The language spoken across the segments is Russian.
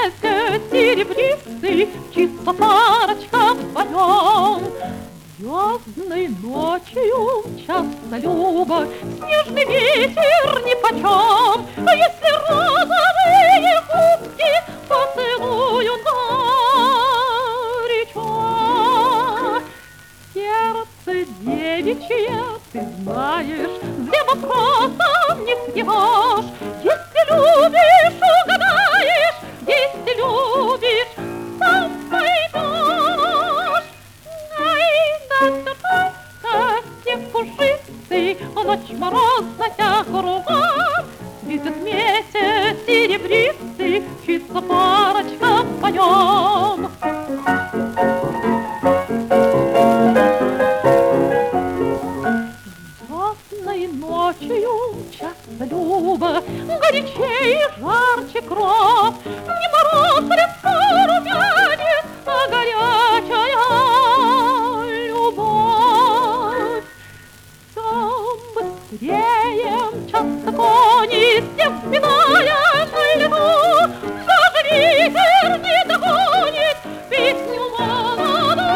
месяц серебристый мчится парочка вдвоем. Звездной ночью мчатся Люба, снежный ветер нипочем. А если розовые губки поцелуют горячо, сердце девичье, ты знаешь, где вопросом не съешь. Если любишь, угадаешь, если любишь, сам поймешь. Ай-да-да-да, снег пушистый, ночь морозная кругом, светит месяц серебристый, мчится парочка по нем. Звездной ночью мчатся Люба, горячей и жарче кровь. Не мороз лицо румянец, а горячая любовь. Все быстрее мчатся кони, снег сминая на лету. Даже ветер не догонит песню молодую.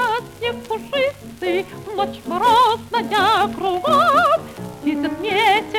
Снег пушистый, ночь морозная кругом, светит месяц